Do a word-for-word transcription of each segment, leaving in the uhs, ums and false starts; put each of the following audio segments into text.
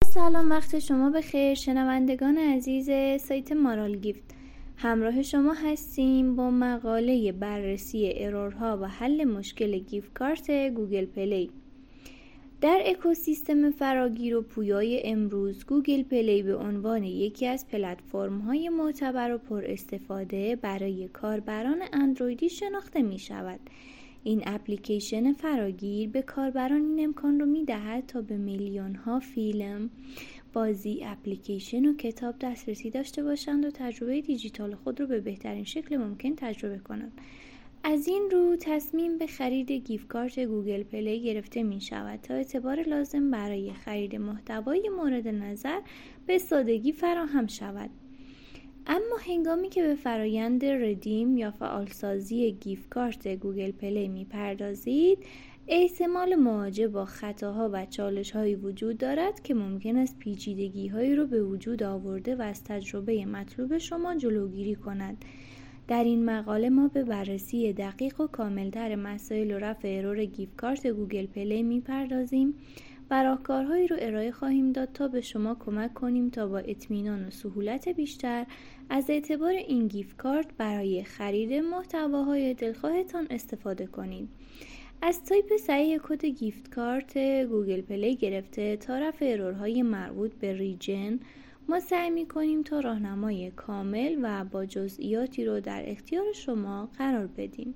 سلام، وقت شما بخیر شنوندگان عزیز سایت مارال گیفت. همراه شما هستیم با مقاله بررسی ارورها و حل مشکل گیفت کارت گوگل پلی. در اکوسیستم فراگیر و پویای امروز، گوگل پلی به عنوان یکی از پلتفرم‌های معتبر و پر استفاده برای کاربران اندرویدی شناخته می شود. این اپلیکیشن فراگیر به کاربران این امکان رو می دهد تا به میلیون ها فیلم، بازی، اپلیکیشن و کتاب دسترسی داشته باشند و تجربه دیجیتال خود رو به بهترین شکل ممکن تجربه کنند. از این رو تصمیم به خرید گیفت کارت گوگل پلی گرفته می شود تا اعتبار لازم برای خرید محتوای مورد نظر به سادگی فراهم شود. اما هنگامی که به فرایند ردیم یا فعالسازی گیفت کارت گوگل پلی می پردازید، احتمال مواجه با خطاها و چالش‌هایی وجود دارد که ممکن است پیچیدگی‌هایی را به وجود آورده و از تجربه مطلوب شما جلوگیری کند. در این مقاله ما به بررسی دقیق و کاملتر مسائل و رفع ارور گیفت کارت گوگل پلی می پردازیم و راهکارهایی رو ارائه خواهیم داد تا به شما کمک کنیم تا با اطمینان و سهولت بیشتر از اعتبار این گیفت کارت برای خرید محتواهای دلخواهتان استفاده کنید. از تایپ صحیح کد گیفت کارت گوگل پلی گرفته تا رفع ارورهای مربوط به ریجن، ما سعی می‌کنیم تا راهنمای کامل و با جزئیاتی رو در اختیار شما قرار بدیم.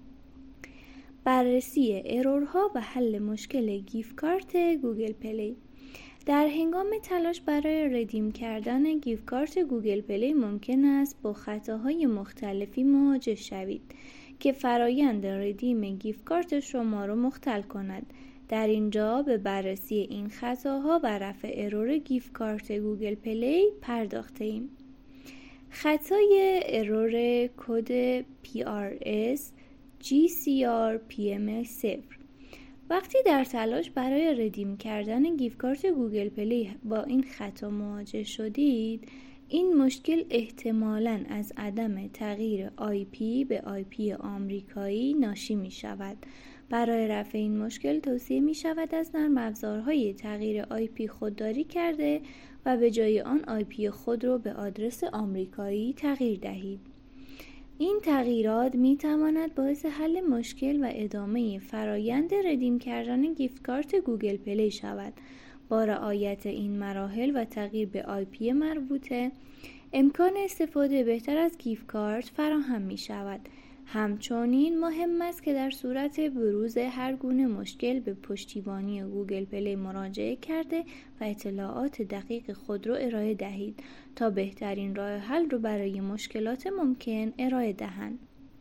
بررسی ارورها و حل مشکل گیفت کارت گوگل پلی. در هنگام تلاش برای ردیم کردن گیفت کارت گوگل پلی ممکن است با خطاهای مختلفی مواجه شوید که فرایند ردیم گیفت کارت شما را مختل کند. در اینجا به بررسی این خطاها و رفع ارور گیفت کارت گوگل پلی پرداخته ایم. خطای ارور کد پی آر اس جی سی آر پی ام صفر. وقتی در تلاش برای ردیم کردن گیفت کارت گوگل پلی با این خطا مواجه شدید، این مشکل احتمالاً از عدم تغییر آی پی به آی پی آمریکایی ناشی می شود. برای رفع این مشکل توصیه می شود از نرم افزارهای تغییر آی پی خودداری کرده و به جای آن آی پی خود را به آدرس آمریکایی تغییر دهید. این تغییرات می تواند باعث حل مشکل و ادامه فرایند ردیم کردن گیفت کارت گوگل پلی شود. با رعایت این مراحل و تغییر به آی پی مربوطه، امکان استفاده بهتر از گیفت کارت فراهم می شود. همچنین مهم است که در صورت بروز هر گونه مشکل به پشتیبانی گوگل پلی مراجعه کرده و اطلاعات دقیق خود را ارائه دهید تا بهترین راه حل را برای مشکلات ممکن ارائه دهند.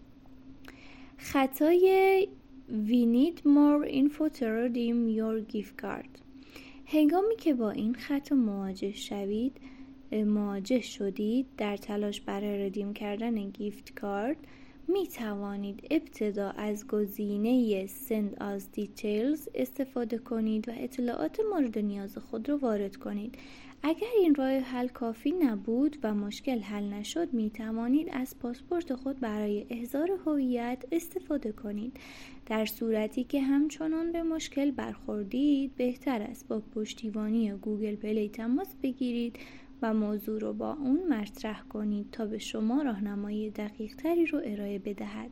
خطای We need more info to redeem your gift card. هنگامی که با این خطا مواجه شوید مواجه شدید در تلاش برای ردیم کردن گیفت کارت، می توانید ابتدا از گزینه Send as Details استفاده کنید و اطلاعات مورد نیاز خود را وارد کنید. اگر این راه حل کافی نبود و مشکل حل نشد، می توانید از پاسپورت خود برای احضار هویت استفاده کنید. در صورتی که همچنان به مشکل برخوردید، بهتر است با پشتیبانی گوگل پلی تماس بگیرید و موضوع رو با اون مطرح کنید تا به شما راهنمایی دقیق تری رو ارائه بدهد.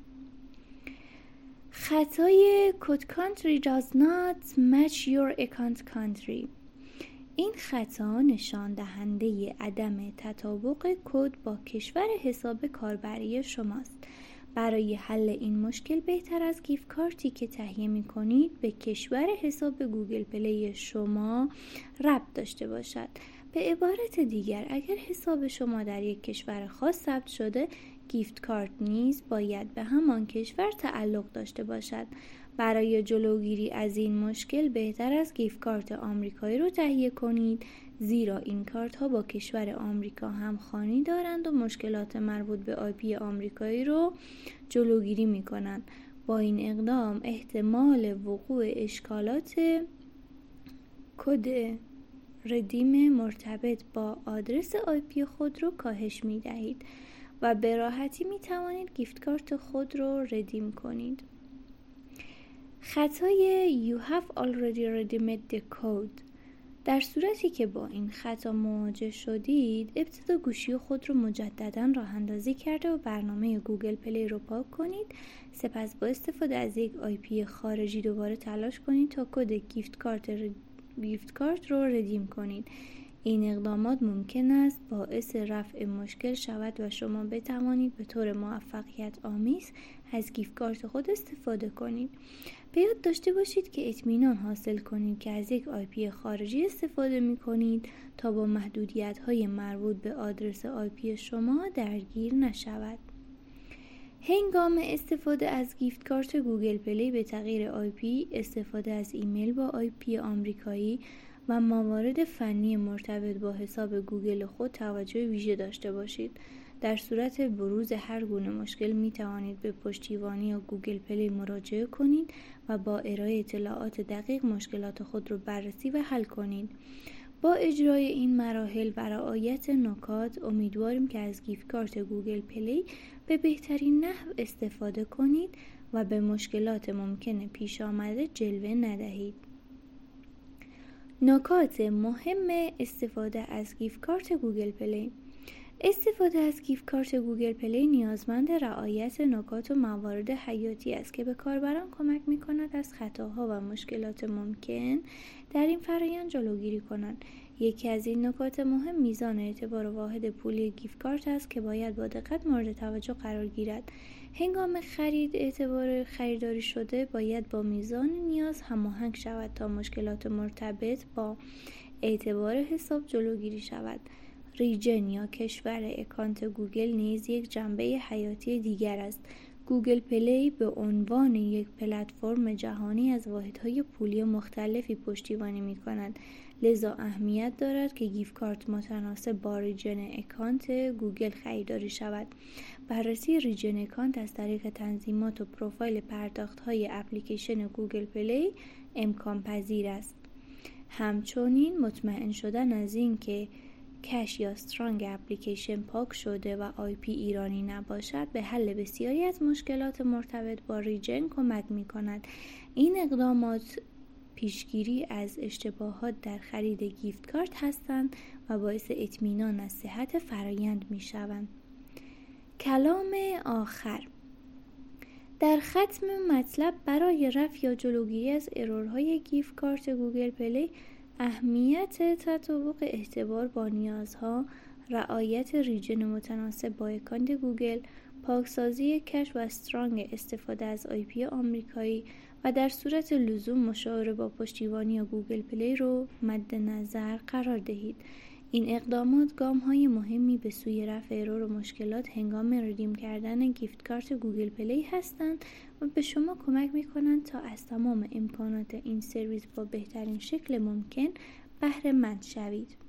خطای Code Country does not match your account country. این خطا نشان دهنده عدم تطابق کد با کشور حساب کاربری شماست. برای حل این مشکل بهتر از گیفت کارتی که تهیه می کنید به کشور حساب گوگل پلی شما ربط داشته باشد. به عبارت دیگر، اگر حساب شما در یک کشور خاص ثبت شده، گیفت کارت نیز باید به همان کشور تعلق داشته باشد. برای جلوگیری از این مشکل بهتر است گیفت کارت آمریکایی رو تهیه کنید، زیرا این کارت ها با کشور آمریکا همخوانی دارند و مشکلات مربوط به آی پی آمریکایی رو جلوگیری می کنند. با این اقدام احتمال وقوع اشکالات کد ردیم مرتبط با آدرس آی پی خود رو کاهش می دهید و به راحتی می توانید گیفت کارت خود رو ردیم کنید. خطای You have already redeemed the code. در صورتی که با این خطا مواجه شدید، ابتدا گوشی خود رو مجددا راه اندازی کرده و برنامه گوگل پلی رو پاک کنید. سپس با استفاده از یک آی پی خارجی دوباره تلاش کنید تا کد گیفت کارت ر... گیفت کارت رو ردیم کنید. این اقدامات ممکن است باعث رفع مشکل شود و شما بتوانید به طور موفقیت آمیز از گیفت کارت خود استفاده کنید. به یاد داشته باشید که اطمینان حاصل کنید که از یک آی پی خارجی استفاده می کنید تا با محدودیت‌های مربوط به آدرس آی پی شما درگیر نشود. هنگام استفاده از گیفت کارت گوگل پلی به تغییر آی پی، استفاده از ایمیل با آی پی آمریکایی و موارد فنی مرتبط با حساب گوگل خود توجه ویژه داشته باشید. در صورت بروز هر گونه مشکل می توانید به پشتیبانی یا گوگل پلی مراجعه کنید و با ارائه اطلاعات دقیق مشکلات خود را بررسی و حل کنید. با اجرای این مراحل و رعایت نکات، امیدواریم که از گیفت کارت گوگل پلی به بهترین نحو استفاده کنید و به مشکلات ممکن پیش آمده جلوه ندهید. نکات مهم استفاده از گیفت کارت گوگل پلی. استفاده از گیفت کارت گوگل پلی نیازمند رعایت نکات و موارد حیاتی است که به کاربران کمک می‌کند از خطاها و مشکلات ممکن در این فرآیند جلوگیری کنند. یکی از این نکات مهم میزان اعتبار واحد پولی گیفت کارت است که باید با دقت مورد توجه قرار گیرد. هنگام خرید، اعتبار خریداری شده باید با میزان نیاز هماهنگ شود تا مشکلات مرتبط با اعتبار حساب جلوگیری شود. ریجن یا کشور اکانت گوگل نیز یک جنبه حیاتی دیگر است. گوگل پلی به عنوان یک پلتفرم جهانی از واحدهای پولی مختلفی پشتیبانی می‌کند، لذا اهمیت دارد که گیفت کارت متناسب با ریجن اکانت گوگل خریداری شود. بررسی ریجن اکانت از طریق تنظیمات و پروفایل پرداخت‌های اپلیکیشن گوگل پلی امکان پذیر است. همچنین مطمئن شدن از این که کش یا استرانگ اپلیکیشن پاک شده و آی پی ایرانی نباشد به حل بسیاری از مشکلات مرتبط با ریجن کمک می کند. این اقدامات پیشگیری از اشتباهات در خرید گیفت کارت هستند و باعث اطمینان از صحت فرآیند می شوند. کلام آخر. در ختم مطلب، برای رفع یا جلوگیری از ارورهای گیفت کارت گوگل پلی، اهمیت تطابق اعتبار با نیازها، رعایت ریجن متناسب با اکانت گوگل، پاکسازی کش و استرانگ استفاده از آی پی آمریکایی و در صورت لزوم مشاوره با پشتیبانی گوگل پلی رو مد نظر قرار دهید. این اقدامات گام‌های مهمی به سوی رفع ارور و مشکلات هنگام ردیم کردن گیفت کارت گوگل پلی هستند و به شما کمک می‌کنند تا از تمام امکانات این سرویس با بهترین شکل ممکن بهره مند شوید.